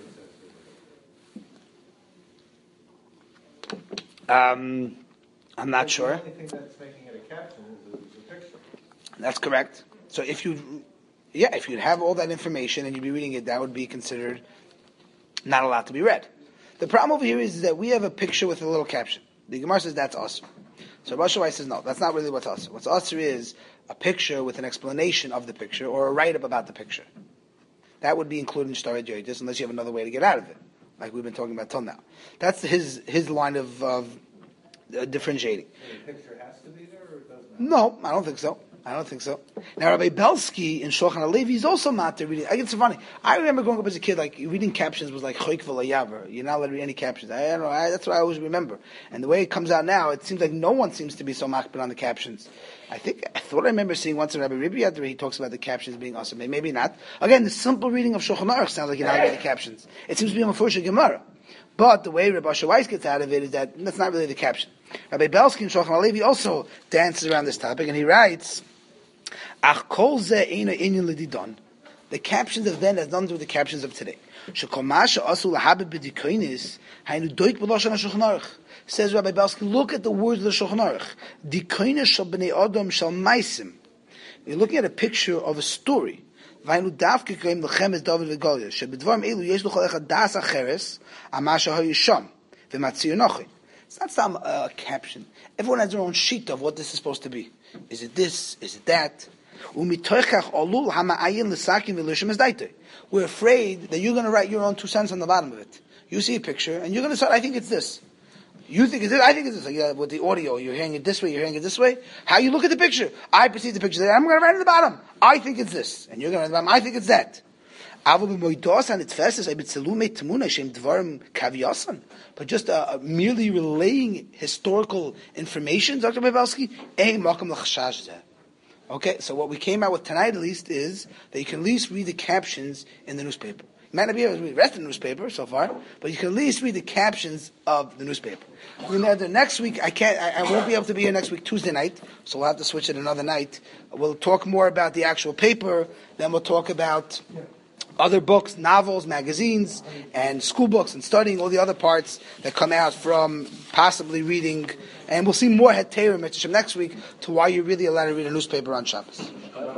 associated. Um, I'm not That's sure. The only thing that's making it a caption is a, is a picture. That's correct. So if you, yeah, if you'd have all that information and you'd be reading it, that would be considered not allowed to be read. The problem over here is that we have a picture with a little caption. The Gemara says that's usher. So Basha Weiss says no, that's not really what's usher. What's usher is a picture with an explanation of the picture or a write-up about the picture. That would be included in Shtar Yotis unless you have another way to get out of it, like we've been talking about till now. That's his his line of, of uh, differentiating. The picture has to be there, or it doesn't? No, I don't think so. I don't think so. Now, Rabbi Belsky in Shulchan Alevi is also not to reading. I get so funny. I remember growing up as a kid, like reading captions was like choik v'layaver. You're not allowed to read any captions. I don't know. I, that's what I always remember. And the way it comes out now, it seems like no one seems to be so makbid on the captions. I think I thought I remember seeing once in Rabbi Ribiyat where he talks about the captions being awesome. Maybe not. Again, the simple reading of Shulchan Aruch sounds like you're not reading the captions. It seems to be a Mefurish Gemara. But the way Rabbi Asher Weiss gets out of it is that that's not really the caption. Rabbi Belsky in Shulchan Alevi also dances around this topic, and he writes, Ach kol ze eino inyan l'didon. The captions of then has nothing to do with the captions of today. Shekol masha asu lahabed b'dikoinis hainu doik b'loshan ha'shulchan aruch. Says Rabbi Belsky, look at the words of the Shulchan Aruch. Dikoinis shal b'nei adam shal maisim. You're looking at a picture of a story. Vainu davke koim l'chemes David v'Goliath. Shebedvarim elu yesh l'chol echad das acheres amasha ha'yisham v'matzir nochi. It's not some uh, caption. Everyone has their own sheet of what this is supposed to be. Is it this? Is it that? We're afraid that you're going to write your own two cents on the bottom of it. You see a picture, and you're going to say, I think it's this. You think it's this, I think it's this. Like, yeah, with the audio, you're hearing it this way, you're hearing it this way. How you look at the picture. I perceive the picture. I'm going to write at the bottom. I think it's this. And you're going to write at the bottom. I think it's that. But just uh, uh, merely relaying historical information, Doctor Bebelsky, okay, so what we came out with tonight at least is that you can at least read the captions in the newspaper. You might not be able to read the rest of the newspaper so far, but you can at least read the captions of the newspaper. The next week, I can't, I, I won't be able to be here next week, Tuesday night, so we'll have to switch it another night. We'll talk more about the actual paper, then we'll talk about other books, novels, magazines, and school books, and studying all the other parts that come out from possibly reading. And we'll see more Heterim next week to why you're really allowed to read a newspaper on Shabbos.